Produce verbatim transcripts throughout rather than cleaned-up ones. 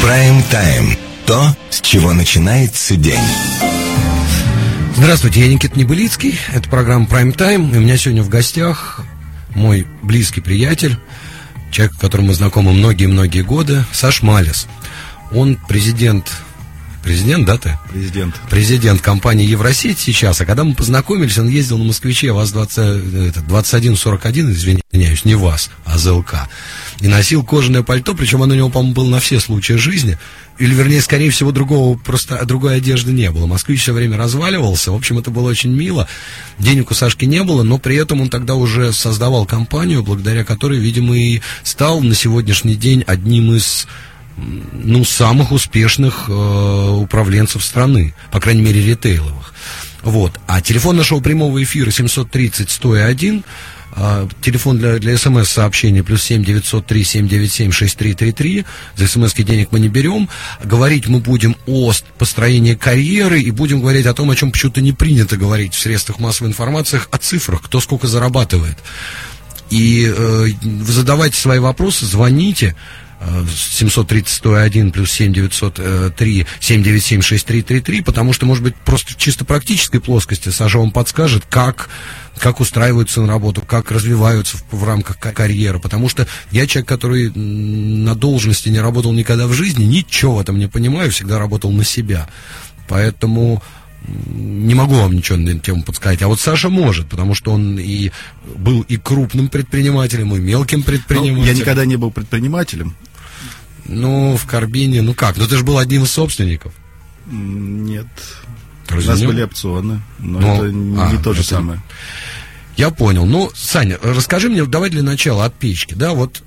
Прайм-тайм. То, с чего начинается день. Здравствуйте, я Никита Небылицкий. Это программа Прайм-тайм. И у меня сегодня в гостях мой близкий приятель, человек, с которым мы знакомы многие-многие годы, Саш Малес. Он президент... Президент, да, ты? Президент. Президент компании Евросеть сейчас. А когда мы познакомились, он ездил на «Москвиче» ВАЗ двадцать один сорок один, извиняюсь, не ВАЗ, а ЗЛК. И носил кожаное пальто, причем оно у него, по-моему, было на все случаи жизни. Или, вернее, скорее всего, другого, просто другой одежды не было. «Москвич» все время разваливался. В общем, это было очень мило. Денег у Сашки не было, но при этом он тогда уже создавал компанию, благодаря которой, видимо, и стал на сегодняшний день одним из... ну, самых успешных э, управленцев страны, по крайней мере, ритейловых. Вот. А телефон нашего прямого эфира семьсот тридцать сто один, э, телефон для, для смс-сообщений плюс семь девятьсот три семь девять семь шесть три три три. За смс-ки денег мы не берем. Говорить мы будем о построении карьеры и будем говорить о том, о чем почему-то не принято говорить в средствах массовой информации, о цифрах, кто сколько зарабатывает. И э, задавайте свои вопросы, звоните. семьсот тридцать сто один плюс семь девятьсот три семь девять семь шесть три три три, потому что, может быть, просто в чисто практической плоскости Саша вам подскажет, как, как устраиваются на работу, как развиваются в, в рамках карьеры, потому что я человек, который на должности не работал никогда в жизни, ничего в этом не понимаю, всегда работал на себя, поэтому не могу вам ничего на эту тему подсказать. А вот Саша может, потому что он и был и крупным предпринимателем, и мелким предпринимателем. Ну, я никогда не был предпринимателем. Ну, в Карбине, ну как? Ну, ты же был одним из собственников. Нет. Разве У нас нет? были опционы, но ну, это не, а, не то же это... самое. Я понял. Ну, Саня, расскажи мне, давай для начала от печки, да, вот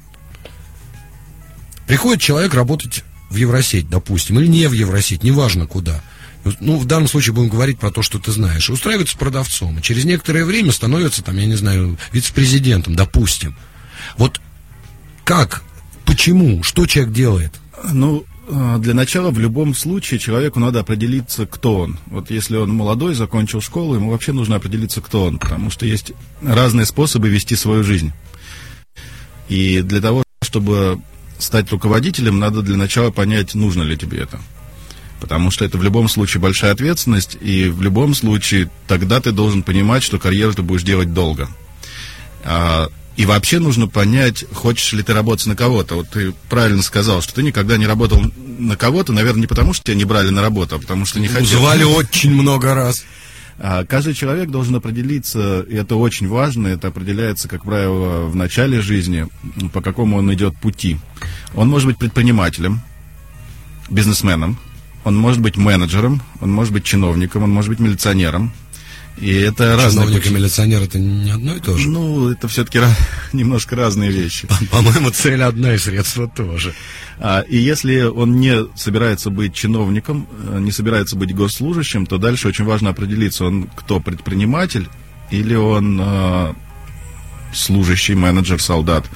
приходит человек работать в Евросеть, допустим, или не в Евросеть, неважно куда. Ну, в данном случае будем говорить про то, что ты знаешь. И устраивается продавцом. И через некоторое время становится, там, я не знаю, вице-президентом, допустим. Вот как, почему, что человек делает? Ну, для начала в любом случае человеку надо определиться, кто он. Вот если он молодой, закончил школу, ему вообще нужно определиться, кто он. Потому что есть разные способы вести свою жизнь. И для того, чтобы стать руководителем, надо для начала понять, нужно ли тебе это. Потому что это в любом случае большая ответственность, и в любом случае тогда ты должен понимать, что карьеру ты будешь делать долго. А, и вообще нужно понять, хочешь ли ты работать на кого-то. Вот ты правильно сказал, что ты никогда не работал на кого-то, наверное, не потому, что тебя не брали на работу, а потому что не хотел. Звали очень много раз. А, каждый человек должен определиться, и это очень важно, это определяется, как правило, в начале жизни, по какому он идет пути. Он может быть предпринимателем, бизнесменом, он может быть менеджером, он может быть чиновником, он может быть милиционером. И это разные. Чиновник и милиционер — это не одно и то же? Ну, это все-таки ra- немножко разные вещи. По-моему, цель одна и средства тоже. А, и если он не собирается быть чиновником, не собирается быть госслужащим, то дальше очень важно определиться, он кто, предприниматель или он а, служащий, менеджер, солдат,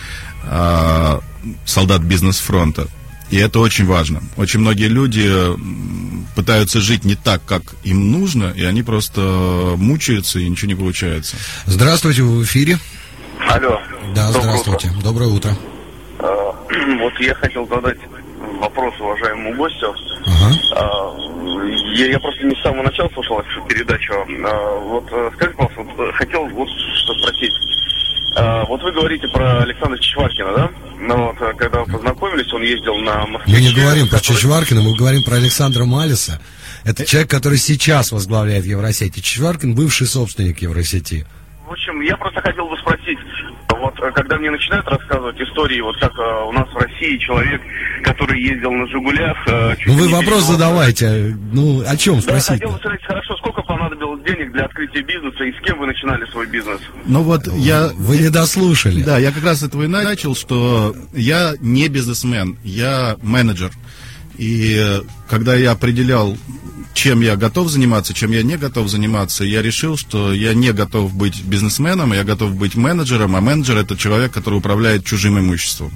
а, солдат бизнес-фронта. И это очень важно. Очень многие люди пытаются жить не так, как им нужно, и они просто мучаются, и ничего не получается. Здравствуйте, вы в эфире. Алло. Да, Доброе здравствуйте. утро. Доброе утро. А, вот я хотел задать вопрос уважаемому гостю. Ага. А, я, я просто не с самого начала слушал вашу передачу. А, вот скажите, пожалуйста, вот, хотел вот что спросить. А, вот вы говорите про Александра Чичваркина, да? Ну вот, когда вы познакомились, он ездил на Москве. Мы не говорим про который... Чичваркина, мы говорим про Александра Малеса. Это человек, который сейчас возглавляет Евросеть. И Чичваркин — бывший собственник Евросети. В общем, я просто хотел бы спросить, вот когда мне начинают рассказывать истории, вот как э, у нас в России человек, который ездил на «Жигулях». Э, ну вы вопрос перевод... задавайте, ну о чем спросить? Да, хотел бы спросить, хорошо, сколько понадобилось денег для открытия бизнеса и с кем вы начинали свой бизнес? Ну вот я... Вы не дослушали. Да, я как раз этого и начал, что я не бизнесмен, я менеджер. И когда я определял, чем я готов заниматься, чем я не готов заниматься, я решил, что я не готов быть бизнесменом, я готов быть менеджером, а менеджер — это человек, который управляет чужим имуществом.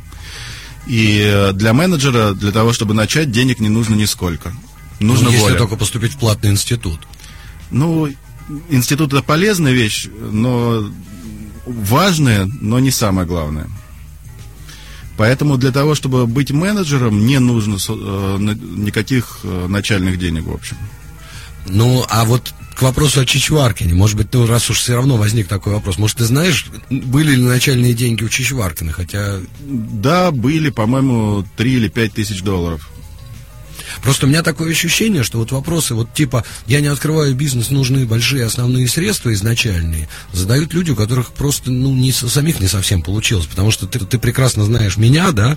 И для менеджера, для того, чтобы начать, денег не нужно нисколько. Нужно ну, если воля. только поступить в платный институт. Ну, институт — это полезная вещь, но важная, но не самое главное. Поэтому для того, чтобы быть менеджером, не нужно э, никаких э, начальных денег, в общем. Ну, а вот к вопросу о Чичваркине, может быть, ну, раз уж все равно возник такой вопрос, может, ты знаешь, были ли начальные деньги у Чичваркина, хотя... Да, были, по-моему, три или пять тысяч долларов. Просто у меня такое ощущение, что вот вопросы, вот типа, я не открываю бизнес, нужны большие основные средства изначальные, задают люди, у которых просто, ну, не, самих не совсем получилось, потому что ты, ты прекрасно знаешь меня, да,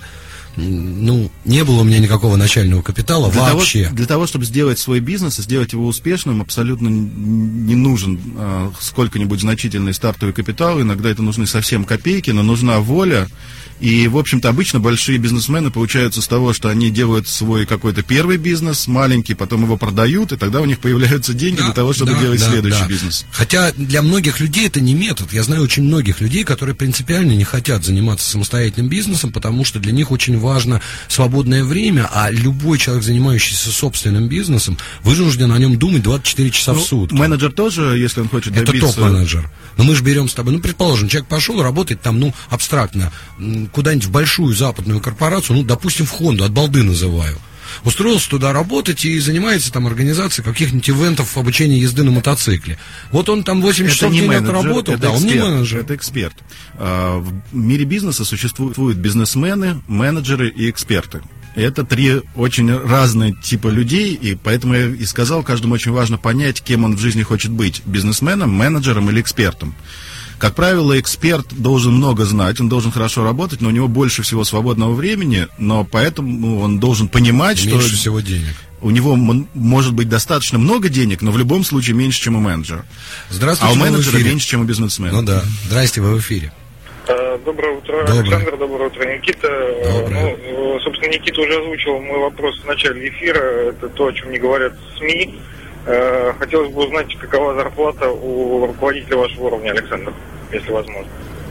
ну, не было у меня никакого начального капитала для вообще. Того, для того, чтобы сделать свой бизнес и сделать его успешным, абсолютно не нужен э, сколько-нибудь значительный стартовый капитал. Иногда это нужны совсем копейки, но нужна воля. И, в общем-то, обычно большие бизнесмены получаются с того, что они делают свой какой-то первый бизнес, маленький, потом его продают, и тогда у них появляются деньги да, для того, чтобы да, делать да, следующий да. бизнес. Хотя для многих людей это не метод. Я знаю очень многих людей, которые принципиально не хотят заниматься самостоятельным бизнесом, потому что для них очень важно свободное время, а любой человек, занимающийся собственным бизнесом, вынужден о нем думать двадцать четыре часа ну, в сутки. Менеджер тоже, если он хочет добиться... Это топ-менеджер. Но мы же берем с тобой, ну, предположим, человек пошел работать там, ну, абстрактно, куда-нибудь в большую западную корпорацию, ну, допустим, в Хонду, от балды называю. Устроился туда работать и занимается там организацией каких-нибудь ивентов обучения езды на мотоцикле. Вот он там восемь часов в день отработал, это да, эксперт, он не менеджер. Это эксперт. В мире бизнеса существуют бизнесмены, менеджеры и эксперты. Это три очень разные типа людей, и поэтому я и сказал, каждому очень важно понять, кем он в жизни хочет быть: бизнесменом, менеджером или экспертом. Как правило, эксперт должен много знать, он должен хорошо работать, но у него больше всего свободного времени, но поэтому он должен понимать, меньше что... Меньше всего денег. У него может быть достаточно много денег, но в любом случае меньше, чем у менеджера. Здравствуйте, а у менеджера меньше, чем у бизнесмена. Ну да. Здрасте, вы в эфире. Доброе утро, Доброе. Александр, доброе утро, Никита. Доброе. Ну, собственно, Никита уже озвучил мой вопрос в начале эфира, это то, о чем не говорят СМИ. Хотелось бы узнать, какова зарплата у руководителя вашего уровня, Александр, если возможно.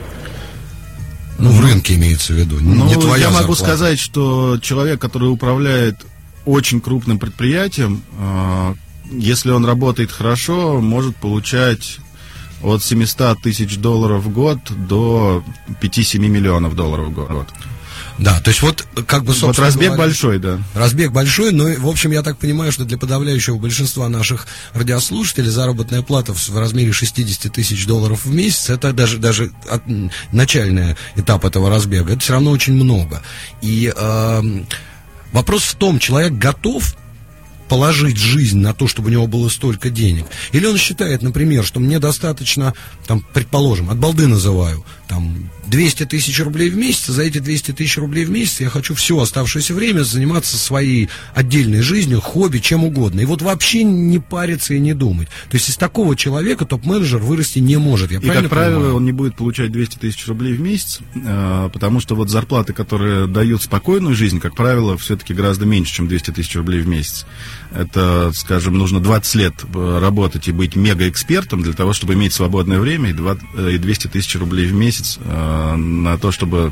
Ну, в рынке имеется в виду, ну, не твоя я могу зарплата. сказать, что человек, который управляет очень крупным предприятием, если он работает хорошо, может получать от семьсот тысяч долларов в год до пять-семь миллионов долларов в год. Да, то есть вот как бы, собственно вот разбег говоря, большой, да. Разбег большой, но, в общем, я так понимаю, что для подавляющего большинства наших радиослушателей заработная плата в, в размере шестьдесят тысяч долларов в месяц, это даже, даже от, начальный этап этого разбега, это все равно очень много. И э, вопрос в том, человек готов положить жизнь на то, чтобы у него было столько денег? Или он считает, например, что мне достаточно, там, предположим, от балды называю, там, двести тысяч рублей в месяц, за эти двести тысяч рублей в месяц я хочу все оставшееся время заниматься своей отдельной жизнью, хобби, чем угодно. И вот вообще не париться и не думать. То есть из такого человека топ-менеджер вырасти не может. Я и, как правило, понимаю? Он не будет получать двести тысяч рублей в месяц, потому что вот зарплаты, которые дают спокойную жизнь, как правило, все-таки гораздо меньше, чем двести тысяч рублей в месяц. Это, скажем, нужно двадцать лет работать и быть мегаэкспертом для того, чтобы иметь свободное время и двести тысяч рублей в месяц на то, чтобы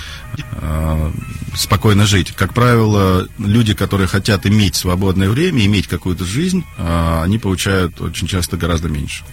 спокойно жить. Как правило, люди, которые хотят иметь свободное время, иметь какую-то жизнь, они получают очень часто гораздо меньше.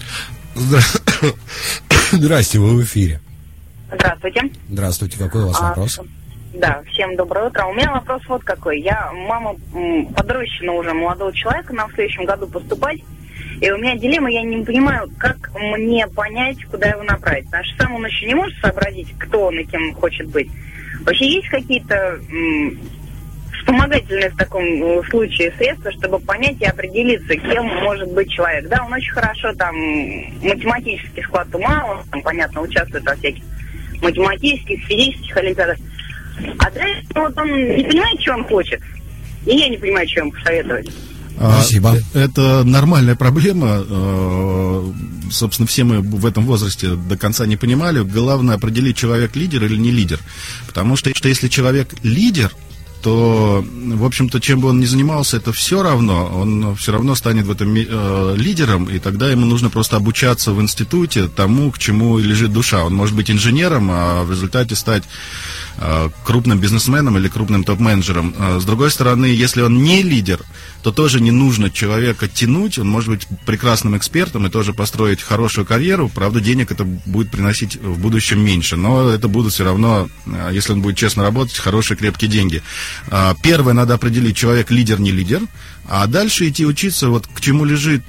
Здрасте, вы в эфире. Здравствуйте. Здравствуйте, какой у вас а, вопрос? Да, всем доброе утро. У меня вопрос вот какой. Я мама подрощена уже молодого человека, на в следующем году поступать. И у меня дилемма, я не понимаю, как мне понять, куда его направить. Потому что сам он еще не может сообразить, кто он и кем хочет быть. Вообще есть какие-то м, вспомогательные в таком случае средства, чтобы понять и определиться, кем может быть человек? Да, он очень хорошо там математический склад ума, он там, понятно, участвует во всяких математических, физических олимпиадах. А дальше вот он не понимает, что он хочет. И я не понимаю, что ему посоветовать. Спасибо. Это нормальная проблема. Собственно, все мы в этом возрасте до конца не понимали. Главное определить, человек лидер или не лидер. Потому что, что если человек лидер, то, в общем-то, чем бы он ни занимался, это все равно, он все равно станет в этом э, лидером, и тогда ему нужно просто обучаться в институте тому, к чему лежит душа. Он может быть инженером, а в результате стать э, крупным бизнесменом или крупным топ-менеджером. С другой стороны, если он не лидер, то тоже не нужно человека тянуть, он может быть прекрасным экспертом и тоже построить хорошую карьеру, правда, денег это будет приносить в будущем меньше, но это будут все равно, если он будет честно работать, хорошие крепкие деньги. Первое, надо определить, человек лидер, не лидер, а дальше идти учиться, вот к чему лежит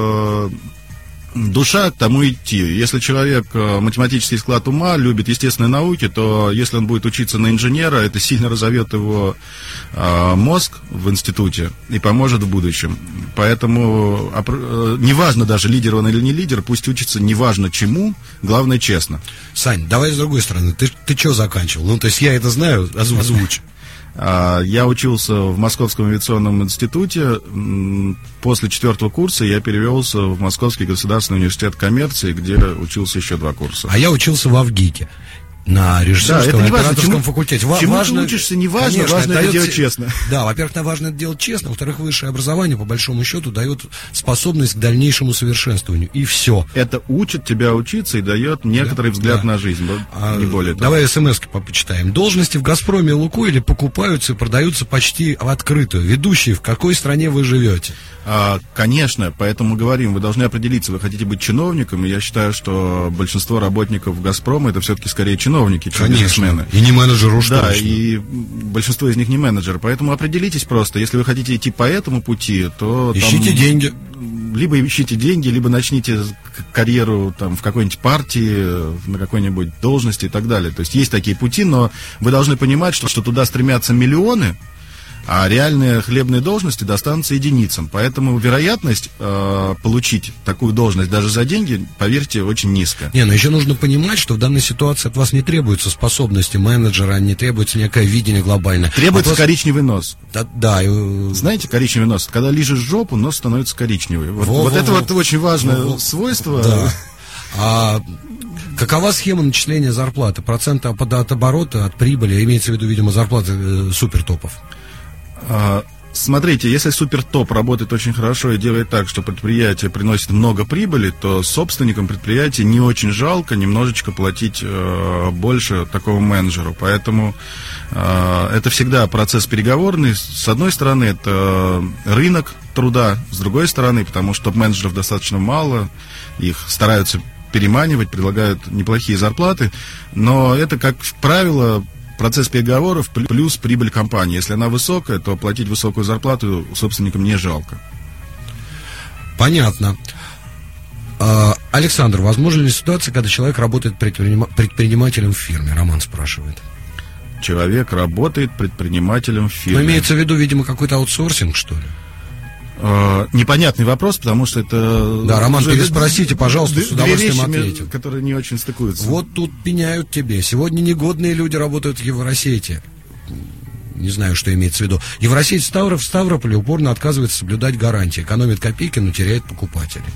душа, к тому идти. Если человек математический склад ума, любит естественные науки, то если он будет учиться на инженера, это сильно разовьет его э, мозг в институте и поможет в будущем. Поэтому э, неважно даже, лидер он или не лидер, пусть учится неважно чему, главное честно. Сань, давай с другой стороны. Ты, ты что заканчивал? Ну, то есть я это знаю, озвучь. Я учился в Московском авиационном институте. После четвертого курса я перевелся в Московский государственный университет коммерции, где учился еще два курса. А я учился в Авгике на режиссерском да, и операторском чему, факультете. Чему важно, ты учишься, не важно, конечно, важно это делать дает, честно. Да, во-первых, важно это делать честно, во-вторых, высшее образование, по большому счету, дает способность к дальнейшему совершенствованию, и все. Это учит тебя учиться и дает некоторый да, взгляд да. на жизнь, а, не более того. Давай смс-ки почитаем. Должности в «Газпроме» и «Лукойле» покупаются и продаются почти в открытую. Ведущие, в какой стране вы живете? А, конечно, поэтому говорим, вы должны определиться, вы хотите быть чиновником, и я считаю, что большинство работников «Газпрома» это все-таки скорее чиновники, чем бизнесмены. И не менеджер уж да, точно. И большинство из них не менеджеры, поэтому определитесь просто, если вы хотите идти по этому пути, то... Ищите там, деньги. Либо ищите деньги, либо начните карьеру там, в какой-нибудь партии, на какой-нибудь должности и так далее. То есть есть такие пути, но вы должны понимать, что, что туда стремятся миллионы, а реальные хлебные должности достанутся единицам. Поэтому вероятность э, получить такую должность даже за деньги, поверьте, очень низкая. Не, но еще нужно понимать, что в данной ситуации от вас не требуются способности менеджера, не требуется некое видение глобальное. Требуется Вопрос... коричневый нос. Да, да. Знаете, коричневый нос? Когда лижешь жопу, нос становится коричневый. Вот, во, вот во, это во. вот очень важное во, свойство. Да. А какова схема начисления зарплаты? Проценты от, от оборота, от прибыли, имеется в виду, видимо, зарплаты э, супертопов? Смотрите, если супертоп работает очень хорошо и делает так, что предприятие приносит много прибыли, то собственникам предприятия не очень жалко немножечко платить э, больше такому менеджеру. Поэтому э, это всегда процесс переговорный. С одной стороны, это рынок труда, с другой стороны, потому что топ-менеджеров достаточно мало, их стараются переманивать, предлагают неплохие зарплаты, но это, как правило, процесс переговоров плюс прибыль компании. Если она высокая, то платить высокую зарплату собственникам не жалко. Понятно. А, Александр, возможна ли ситуация, когда человек работает предпринима- предпринимателем в фирме? Роман спрашивает. Человек работает предпринимателем в фирме. Но имеется в виду, видимо, какой-то аутсорсинг, что ли? Uh, непонятный вопрос, потому что это... Да, Роман, переспросите, пожалуйста, с удовольствием ответим. Которые не очень стыкуются. Вот тут пеняют тебе. Сегодня негодные люди работают в Евросети. Не знаю, что имеется в виду. Евросеть в Ставроп, в Ставрополе упорно отказывается соблюдать гарантии. Экономит копейки, но теряет покупателей.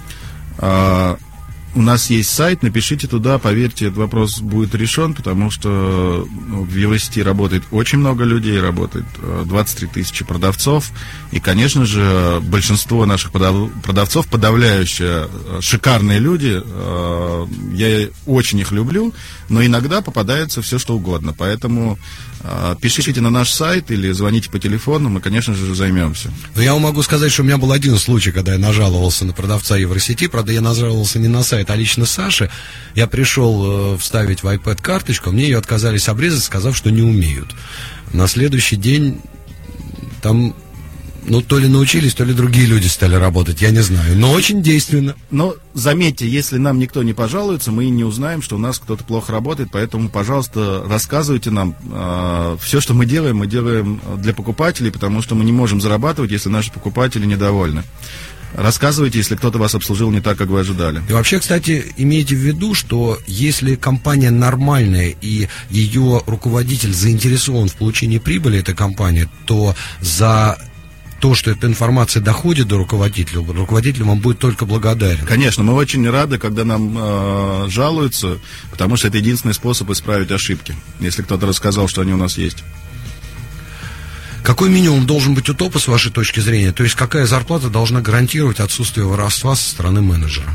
Uh, у нас есть сайт, напишите туда, поверьте, этот вопрос будет решен, потому что ну, в Евросети работает очень много людей, работает двадцать три тысячи продавцов, и, конечно же, большинство наших подав... продавцов, подавляющие, шикарные люди, э, я очень их люблю, но иногда попадается все, что угодно, поэтому э, пишите на наш сайт или звоните по телефону, мы, конечно же, займемся. Но я вам могу сказать, что у меня был один случай, когда я нажаловался на продавца Евросети, правда, я нажаловался не на сайт, а лично Саше. Я пришел э, вставить в iPad карточку, мне ее отказались обрезать, сказав, что не умеют. На следующий день там, ну, то ли научились, то ли другие люди стали работать, я не знаю, но очень действенно. Но заметьте, если нам никто не пожалуется, мы и не узнаем, что у нас кто-то плохо работает, поэтому, пожалуйста, рассказывайте нам. Э, все, что мы делаем, мы делаем для покупателей, потому что мы не можем зарабатывать, если наши покупатели недовольны. Рассказывайте, если кто-то вас обслужил не так, как вы ожидали. И вообще, кстати, имейте в виду, что если компания нормальная и ее руководитель заинтересован в получении прибыли этой компании, то за то, что эта информация доходит до руководителя, руководитель вам будет только благодарен. Конечно, мы очень рады, когда нам э, жалуются, потому что это единственный способ исправить ошибки, если кто-то рассказал, что они у нас есть. Какой минимум должен быть у топа, с вашей точки зрения? То есть какая зарплата должна гарантировать отсутствие воровства со стороны менеджера?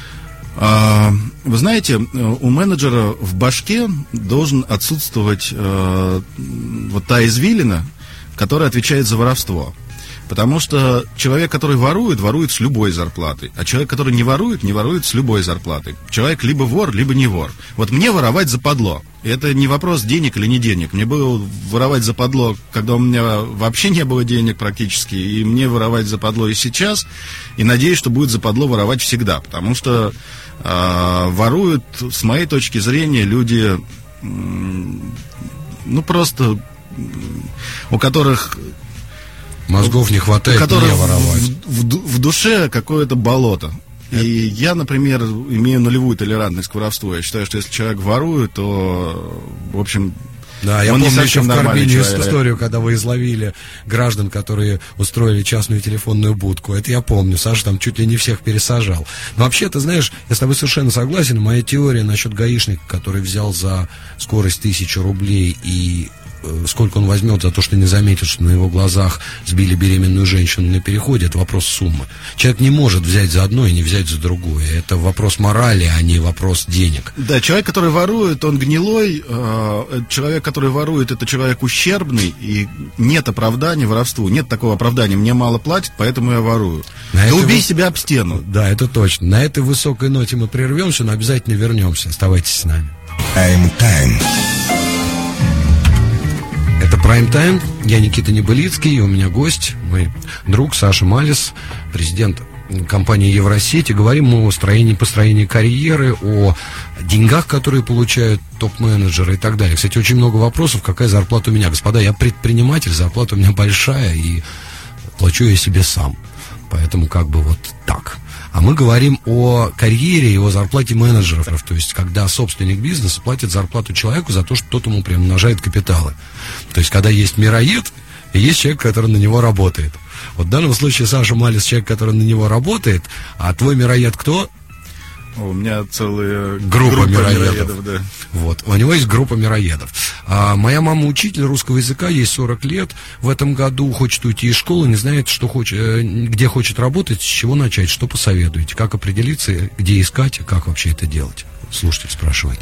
А, вы знаете, у менеджера в башке должен отсутствовать а, вот та извилина, которая отвечает за воровство. Потому что человек, который ворует, ворует с любой зарплатой. А человек, который не ворует, не ворует с любой зарплатой. Человек либо вор, либо не вор. Вот мне воровать западло. И это не вопрос денег или не денег. Мне было воровать западло, когда у меня вообще не было денег практически. И мне воровать западло и сейчас. И надеюсь, что будет западло воровать всегда. Потому что э, воруют, с моей точки зрения, люди, э, ну, просто, у которых... Мозгов не хватает, не воровать. В, в, в душе какое-то болото. Это... И я, например, имею нулевую толерантность к воровству. Я считаю, что если человек ворует, то, в общем... Да, я помню еще в Карбине историю, когда вы изловили граждан, которые устроили частную телефонную будку. Это я помню. Саша там чуть ли не всех пересажал. Но вообще, ты знаешь, я с тобой совершенно согласен. Моя теория насчет гаишника, который взял за скорость тысячу рублей и... сколько он возьмет за то, что не заметит, что на его глазах сбили беременную женщину на переходе, это вопрос суммы. Человек не может взять за одно и не взять за другое. Это вопрос морали, а не вопрос денег. Да, человек, который ворует, он гнилой. Э, человек, который ворует, это человек ущербный. И нет оправдания воровству. Нет такого оправдания. Мне мало платят, поэтому я ворую. На да убей вы... себя об стену. Да, это точно. На этой высокой ноте мы прервемся, но обязательно вернемся. Оставайтесь с нами. I'm time. Это Prime Time, я Никита Небылицкий, и у меня гость, мой друг Саша Малис, президент компании Евросеть. И говорим мы о строении, построении карьеры, о деньгах, которые получают топ-менеджеры и так далее. Кстати, очень много вопросов, какая зарплата у меня. Господа, я предприниматель, зарплата у меня большая, и плачу я себе сам. Поэтому как бы вот так. А мы говорим о карьере и о зарплате менеджеров. То есть, когда собственник бизнеса платит зарплату человеку за то, что тот ему приумножает капиталы. То есть, когда есть мироед, и есть человек, который на него работает. Вот в данном случае Саша Малис человек, который на него работает, а твой мироед кто? У меня целая группа, группа мироедов. мироедов да. Вот, у него есть группа мироедов. А, моя мама учитель русского языка, ей сорок лет. В этом году хочет уйти из школы, не знает, что хочет, где хочет работать, с чего начать, что посоветуете, как определиться, где искать, как вообще это делать. Слушатель спрашивает.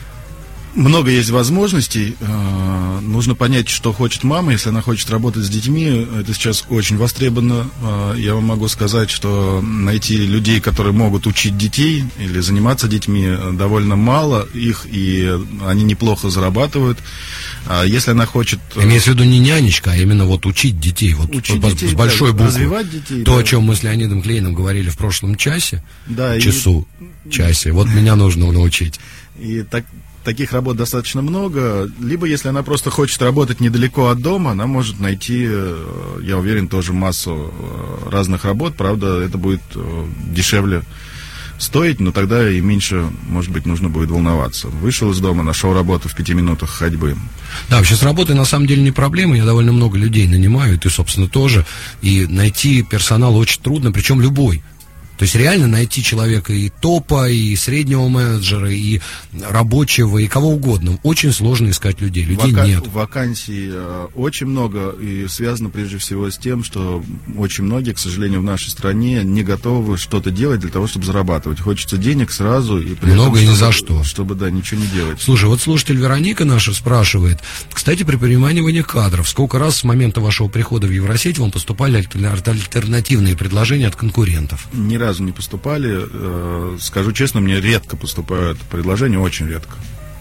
Много есть возможностей. Нужно понять, что хочет мама. Если она хочет работать с детьми, это сейчас очень востребовано. Я вам могу сказать, что найти людей, которые могут учить детей или заниматься детьми, довольно мало их, и они неплохо зарабатывают. Если она хочет... Имеется в виду не нянечка, а именно вот учить детей. Вот учить по, детей, с большой да, буквы. Развивать детей. То, да. о чем мы с Леонидом Клейном говорили в прошлом часе, да, часу, и... часе. Вот меня нужно научить. И так... Таких работ достаточно много. Либо, если она просто хочет работать недалеко от дома, она может найти, я уверен, тоже массу разных работ. Правда, это будет дешевле стоить, но тогда и меньше, может быть, нужно будет волноваться. Вышел из дома, нашел работу в пяти минутах ходьбы. Да, вообще с работой на самом деле не проблема. Я довольно много людей нанимаю, и ты, собственно, тоже. И найти персонал очень трудно, причем любой. То есть реально найти человека и топа, и среднего менеджера, и рабочего, и кого угодно. Очень сложно искать людей. Людей Вака- нет. Вакансий э, очень много, и связано прежде всего с тем, что очень многие, к сожалению, в нашей стране не готовы что-то делать для того, чтобы зарабатывать. Хочется денег сразу. И при много этом, и ни чтобы, за что. Чтобы, да, ничего не делать. Слушай, вот слушатель Вероника наша спрашивает. Кстати, при переманивании кадров, сколько раз с момента вашего прихода в Евросеть вам поступали альтернативные предложения от конкурентов? Ни разу не поступали. Скажу честно, мне редко поступают предложения, очень редко.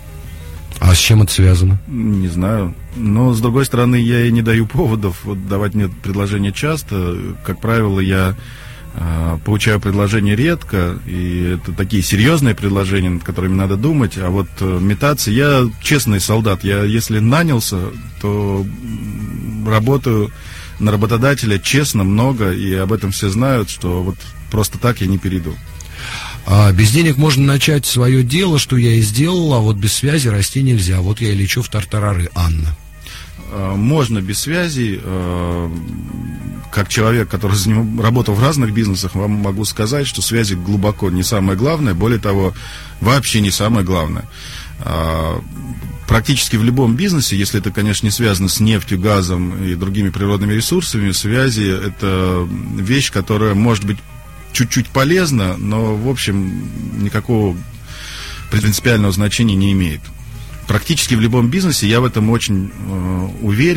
А с чем это связано? Не знаю. Но, с другой стороны, я и не даю поводов вот, давать мне предложения часто. Как правило, я э, получаю предложения редко, и это такие серьезные предложения, над которыми надо думать. А вот э, метаться... Я честный солдат. Я, если нанялся, то работаю на работодателя честно, много, и об этом все знают, что вот просто так я не перейду. А без денег можно начать свое дело, что я и сделал, а вот без связи расти нельзя. Вот я и лечу в тартарары. Анна. Можно без связи. Как человек, который за ним работал в разных бизнесах, вам могу сказать, что связи глубоко не самое главное, более того, вообще не самое главное. Практически в любом бизнесе, если это, конечно, не связано с нефтью, газом и другими природными ресурсами, связи – это вещь, которая может быть чуть-чуть полезна, но, в общем, никакого принципиального значения не имеет. Практически в любом бизнесе я в этом очень э, уверен,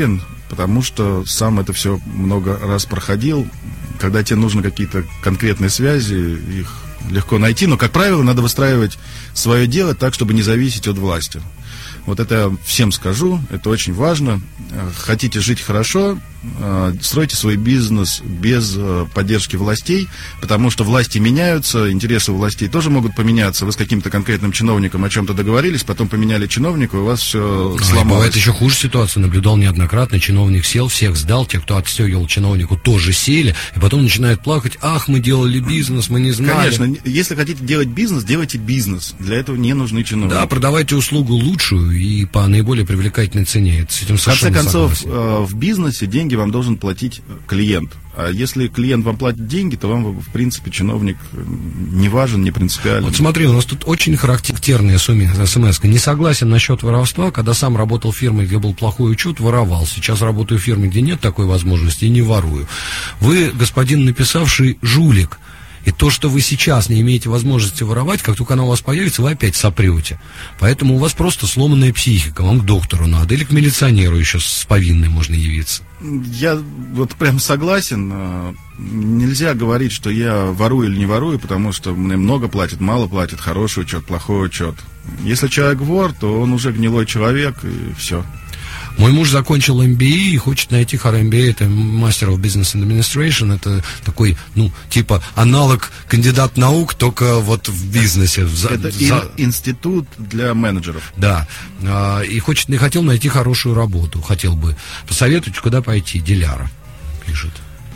потому что сам это все много раз проходил. Когда тебе нужны какие-то конкретные связи, их легко найти, но, как правило, надо выстраивать свое дело так, чтобы не зависеть от власти. Вот это я всем скажу, это очень важно. Хотите жить хорошо, стройте свой бизнес без поддержки властей, потому что власти меняются, интересы властей тоже могут поменяться. Вы с каким-то конкретным чиновником о чем-то договорились, потом поменяли чиновника, и у вас все а, сломалось. Бывает еще хуже ситуация, наблюдал неоднократно, чиновник сел, всех сдал, те, кто отстегивал чиновнику, тоже сели, и потом начинают плакать: ах, мы делали бизнес, мы не знали. Конечно, если хотите делать бизнес, делайте бизнес, для этого не нужны чиновники. Да, продавайте услугу лучшую и по наиболее привлекательной цене. С этим в конце концов, согласен. В бизнесе деньги вам должен платить клиент. А если клиент вам платит деньги, то вам, в принципе, чиновник не важен, не принципиален. Вот смотри, у нас тут очень характерная смс-ка. Не согласен насчет воровства. Когда сам работал в фирме, где был плохой учет, воровал. Сейчас работаю в фирме, где нет такой возможности, и не ворую. Вы, господин написавший, жулик. И то, что вы сейчас не имеете возможности воровать, как только она у вас появится, вы опять сопрете. Поэтому у вас просто сломанная психика. Вам к доктору надо. Или к милиционеру еще с повинной можно явиться. Я вот прям согласен. Нельзя говорить, что я ворую или не ворую, потому что мне много платят, мало платят, хороший учет, плохой учет. Если человек вор, то он уже гнилой человек, и все. Мой муж закончил эм би эй и хочет найти эм би эй, это Master of Business Administration, это такой, ну, типа аналог кандидат наук, только вот в бизнесе. Это за... институт для менеджеров. Да, и хочет, не хотел найти хорошую работу, хотел бы. Посоветуйте, куда пойти, Диляра пишет.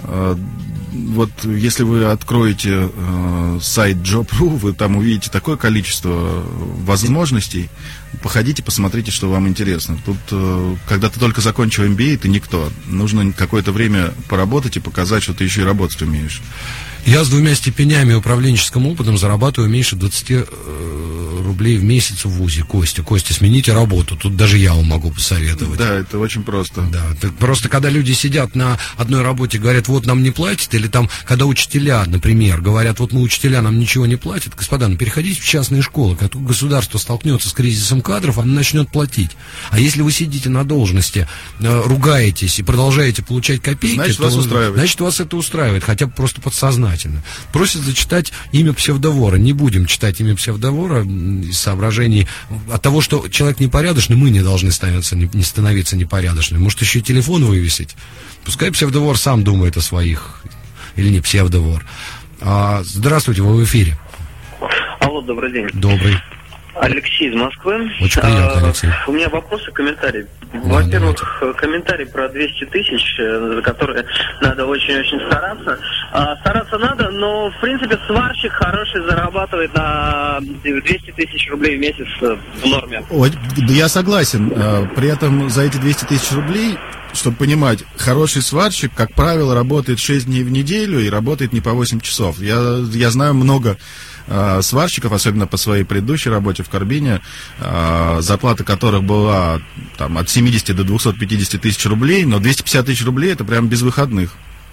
Вот если вы откроете э, сайт джоб точка ру, вы там увидите такое количество возможностей. Походите, посмотрите, что вам интересно. Тут, э, когда ты только закончил эм би эй, ты никто. Нужно какое-то время поработать и показать, что ты еще и работать умеешь. Я с двумя степенями и управленческим опытом зарабатываю меньше двадцати э, рублей в месяц в ВУЗе. Костя, Костя, смените работу. Тут даже я вам могу посоветовать. Да, это очень просто. Да, просто когда люди сидят на одной работе, говорят, вот нам не платят, или там, когда учителя, например, говорят, вот мы учителя, нам ничего не платят. Господа, ну переходите в частные школы. Когда государство столкнется с кризисом кадров, оно начнет платить. А если вы сидите на должности, э, ругаетесь и продолжаете получать копейки, значит, то, вас устраивает. Значит, вас это устраивает, хотя бы просто подсознательно. Просят зачитать имя псевдовора. Не будем читать имя псевдовора из соображений от того, что человек непорядочный, мы не должны становиться, не, не становиться непорядочными. Может, еще и телефон вывесить. Пускай псевдовор сам думает о своих. Или не псевдовор. А, здравствуйте, вы в эфире. Алло, добрый день. Добрый. Алексей из Москвы. Очень приятно, Алексей. А, у меня вопросы, комментарии. Да, Во-первых, давайте. комментарий про двести тысяч, за которые надо очень-очень стараться. А, стараться надо, но, в принципе, сварщик хороший зарабатывает на двести тысяч рублей в месяц в норме. Ой, я согласен. При этом за эти двести тысяч рублей, чтобы понимать, хороший сварщик, как правило, работает шесть дней в неделю и работает не по восемь часов. Я, я знаю много э, сварщиков, особенно по своей предыдущей работе в Карбине, э, зарплата которых была там, от семидесяти до двухсот пятидесяти тысяч рублей, но двести пятьдесят тысяч рублей это прям без выходных.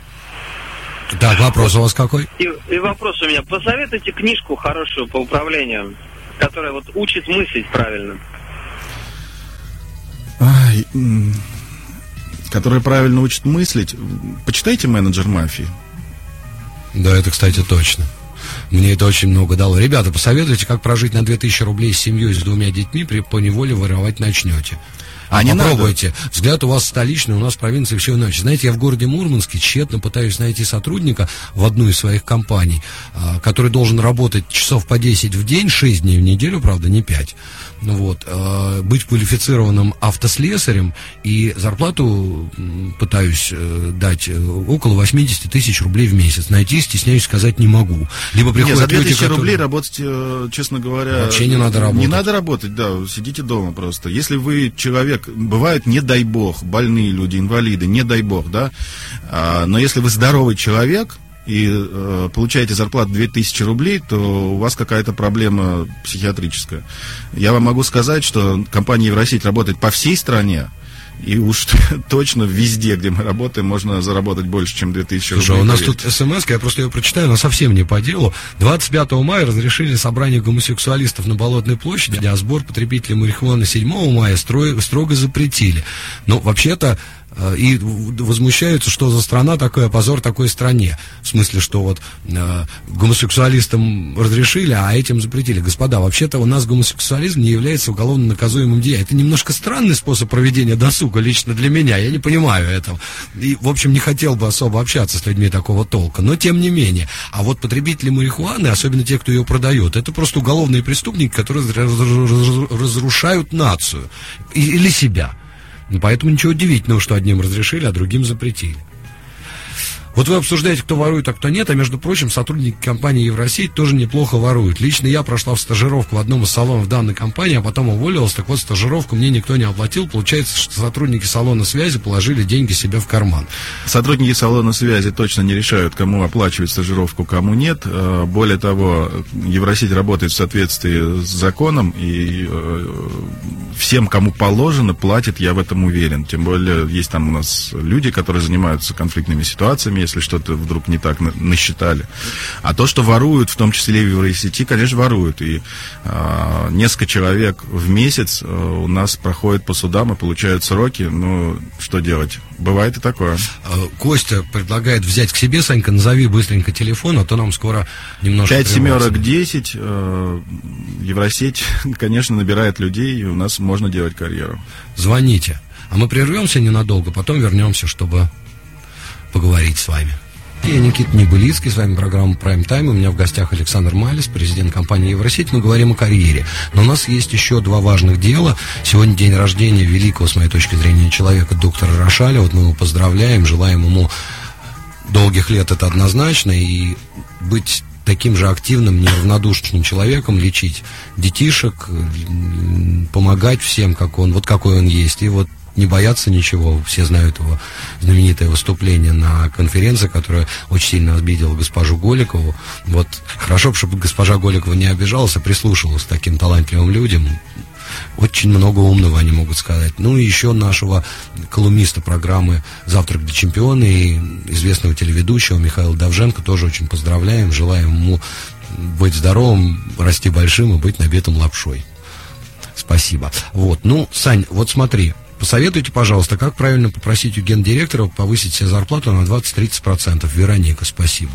Так, вопрос у вас какой? И, и вопрос у меня. Посоветуйте книжку хорошую по управлению, которая вот учит мыслить правильно. Ай, м- которая правильно учит мыслить. Почитайте «Менеджер мафии». Да, это, кстати, точно. Мне это очень много дало. Ребята, посоветуйте, как прожить на две тысячи рублей с семьей, с двумя детьми, при поневоле воровать начнете. А, а попробуйте. Надо. Взгляд у вас столичный, у нас в провинции все иначе. Знаете, я в городе Мурманске тщетно пытаюсь найти сотрудника в одну из своих компаний, а, который должен работать часов по десять в день, шесть дней в неделю, правда, не пять. Ну, вот, а, быть квалифицированным автослесарем, и зарплату пытаюсь э, дать около восемьдесят тысяч рублей в месяц. Найти, стесняюсь сказать, не могу. Либо приходят Нет, за две тысячи люди, которые... рублей работать, э, честно говоря... Вообще не надо работать. Не надо работать, да, сидите дома просто. Если вы человек... Бывают, не дай бог, больные люди, инвалиды, не дай бог, да. А, но если вы здоровый человек и э, получаете зарплату две тысячи рублей, то у вас какая-то проблема психиатрическая. Я вам могу сказать, что компания Евросеть работает по всей стране. И уж точно везде, где мы работаем, можно заработать больше, чем две тысячи рублей. Слушай, у нас тут смс, я просто ее прочитаю, она совсем не по делу. двадцать пятого мая разрешили собрание гомосексуалистов на Болотной площади, а сбор потребителей марихуаны седьмого мая строго, строго запретили. Но вообще-то и возмущаются, что за страна такая, позор такой стране. В смысле, что вот э, гомосексуалистам разрешили, а этим запретили. Господа, вообще-то у нас гомосексуализм не является уголовно наказуемым деянием. Это немножко странный способ проведения досуга лично для меня. Я не понимаю этого. И, в общем, не хотел бы особо общаться с людьми такого толка. Но, тем не менее. А вот потребители марихуаны, особенно те, кто ее продает, это просто уголовные преступники, которые разрушают нацию. Или себя. Поэтому ничего удивительного, что одним разрешили, а другим запретили. Вот вы обсуждаете, кто ворует, а кто нет, а между прочим, сотрудники компании Евросеть тоже неплохо воруют. Лично я прошла в стажировку в одном из салонов данной компании, а потом уволилась, так вот стажировку мне никто не оплатил. Получается, что сотрудники салона связи положили деньги себе в карман. Сотрудники салона связи точно не решают, кому оплачивать стажировку, кому нет. Более того, Евросеть работает в соответствии с законом, и всем, кому положено, платят, я в этом уверен. Тем более, есть там у нас люди, которые занимаются конфликтными ситуациями, если что-то вдруг не так насчитали. А то, что воруют, в том числе и в Евросети, конечно, воруют. И а, несколько человек в месяц а, у нас проходят по судам и получают сроки. Ну, что делать? Бывает и такое. Костя предлагает взять к себе. Санька, назови быстренько телефон, а то нам скоро немножко... Пять семерок десять. А, Евросеть, конечно, набирает людей, и у нас можно делать карьеру. Звоните. А мы прервемся ненадолго, потом вернемся, чтобы поговорить с вами. Я Никита Небылицкий, с вами программа Prime Time. У меня в гостях Александр Малис, президент компании Евросеть. Мы говорим о карьере. Но у нас есть еще два важных дела. Сегодня день рождения великого, с моей точки зрения, человека, доктора Рошаля. Вот мы его поздравляем, желаем ему долгих лет, это однозначно, и быть таким же активным, неравнодушным человеком, лечить детишек, помогать всем, как он, вот какой он есть. И вот не бояться ничего. Все знают его знаменитое выступление на конференции, которая очень сильно обидела госпожу Голикову. Вот хорошо, чтобы госпожа Голикова не обижалась, а прислушивалась к таким талантливым людям. Очень много умного они могут сказать. Ну и еще нашего колумниста программы «Завтрак для чемпиона» и известного телеведущего Михаила Довженко тоже очень поздравляем. Желаем ему быть здоровым, расти большим и быть набитым лапшой. Спасибо. Вот, ну, Сань, вот смотри. Посоветуйте, пожалуйста, как правильно попросить у гендиректора повысить себе зарплату на двадцать-тридцать процентов. Вероника, спасибо.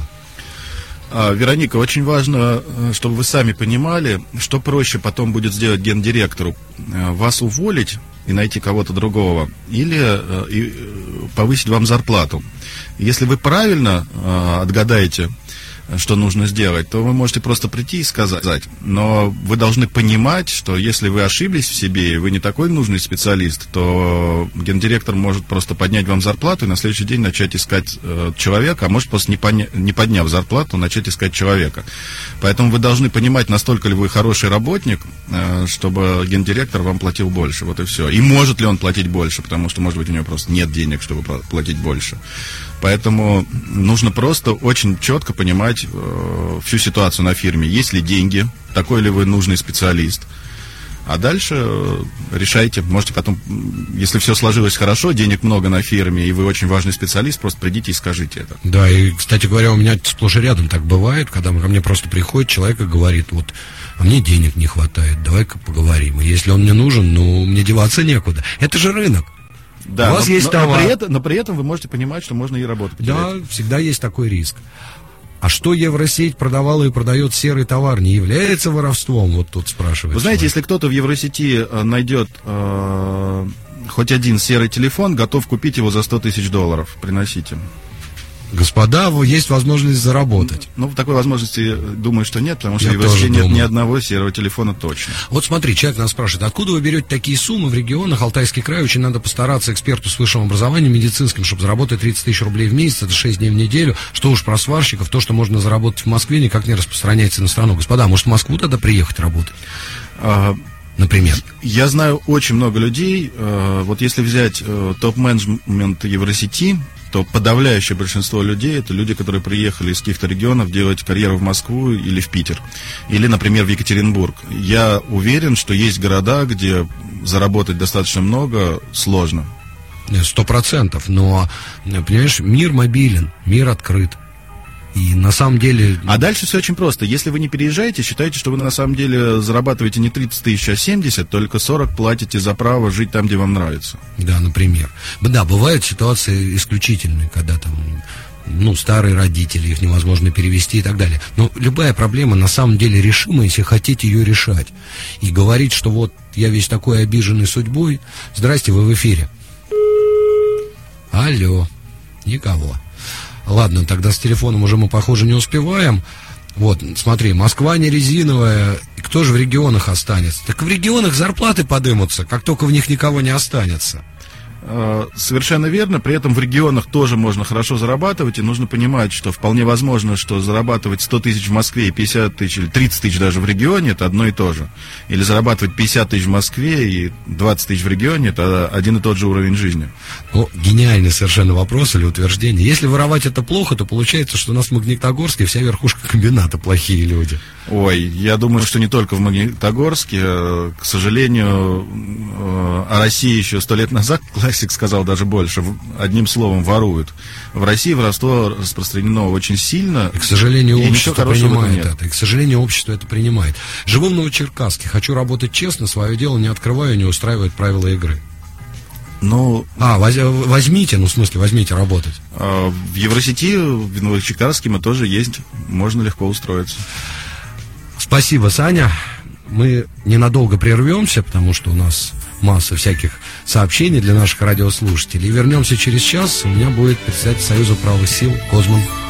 А, Вероника, очень важно, чтобы вы сами понимали, что проще потом будет сделать гендиректору. Вас уволить и найти кого-то другого, или и, повысить вам зарплату. Если вы правильно а, отгадаете, что нужно сделать, то вы можете просто прийти и сказать. Но вы должны понимать, что если вы ошиблись в себе, и вы не такой нужный специалист, то гендиректор может просто поднять вам зарплату и на следующий день начать искать э, человека, а может просто не, подня- не подняв зарплату, начать искать человека. Поэтому вы должны понимать, настолько ли вы хороший работник, э, чтобы гендиректор вам платил больше. Вот и все. И может ли он платить больше, потому что, может быть, у него просто нет денег, чтобы платить больше. Поэтому нужно просто очень четко понимать э, всю ситуацию на фирме. Есть ли деньги, такой ли вы нужный специалист. А дальше э, решайте. Можете потом, если все сложилось хорошо, денег много на фирме, и вы очень важный специалист, просто придите и скажите это. Да, и, кстати говоря, у меня сплошь и рядом так бывает, когда ко мне просто приходит человек и говорит, вот, а мне денег не хватает, давай-ка поговорим. И если он мне нужен, ну, мне деваться некуда. Это же рынок. Да, у вас но, есть но, товар. Но при, этом, но при этом вы можете понимать, что можно и работу потерять. Да, всегда есть такой риск. А что Евросеть продавала и продает серый товар, не является воровством? Вот тут спрашивают. Вы знаете, если кто-то в Евросети найдет э, хоть один серый телефон, готов купить его за сто тысяч долларов. Приносите. Господа, есть возможность заработать. Ну, такой возможности, думаю, что нет, потому что Я в Евросети нет думаю. ни одного серого телефона точно. Вот смотри, человек нас спрашивает, откуда вы берете такие суммы в регионах? Алтайский край, очень надо постараться эксперту с высшим образованием медицинским, чтобы заработать тридцать тысяч рублей в месяц, это шесть дней в неделю. Что уж про сварщиков, то, что можно заработать в Москве, никак не распространяется на страну. Господа, может в Москву тогда приехать работать? А, Например. Я знаю очень много людей, э, вот если взять э, топ-менеджмент Евросети, то подавляющее большинство людей это люди, которые приехали из каких-то регионов делать карьеру в Москву или в Питер, или, например, в Екатеринбург. Я уверен, что есть города, где заработать достаточно много сложно. Сто процентов, но, понимаешь, мир мобилен, мир открыт. И на самом деле... А дальше все очень просто. Если вы не переезжаете, считайте, что вы на самом деле зарабатываете не тридцать тысяч, а семьдесят, только сорок платите за право жить там, где вам нравится. Да, например. Да, бывают ситуации исключительные, когда там... ну, старые родители, их невозможно перевести и так далее. Но любая проблема на самом деле решима, если хотите ее решать. И говорить, что вот я весь такой обиженный судьбой. Здрасте, вы в эфире. Алло. Никого. Ладно, тогда с телефоном уже мы, похоже, не успеваем. Вот, смотри, Москва не резиновая. Кто же в регионах останется? Так в регионах зарплаты подымутся, как только в них никого не останется. Совершенно верно, при этом в регионах тоже можно хорошо зарабатывать, и нужно понимать, что вполне возможно, что зарабатывать сто тысяч в Москве и пятьдесят тысяч, или тридцать тысяч даже в регионе, это одно и то же. Или зарабатывать пятьдесят тысяч в Москве и двадцать тысяч в регионе, это один и тот же уровень жизни. Ну, гениальный совершенно вопрос или утверждение. Если воровать это плохо, то получается, что у нас в Магнитогорске вся верхушка комбината плохие люди. Ой, я думаю, что не только в Магнитогорске. К сожалению, о России еще сто лет назад классик сказал даже больше. Одним словом, воруют. В России воровство распространено очень сильно. И, к сожалению, общество принимает это. И, к сожалению, общество это принимает. Живу в Новочеркасске. Хочу работать честно, свое дело не открываю, не устраивает правила игры. Ну, а, воз, возьмите, ну, в смысле, возьмите работать. В Евросети, в Новочеркасске мы тоже есть. Можно легко устроиться. Спасибо, Саня. Мы ненадолго прервемся, потому что у нас масса всяких сообщений для наших радиослушателей. И вернемся через час. У меня будет председатель Союза правых сил Козман.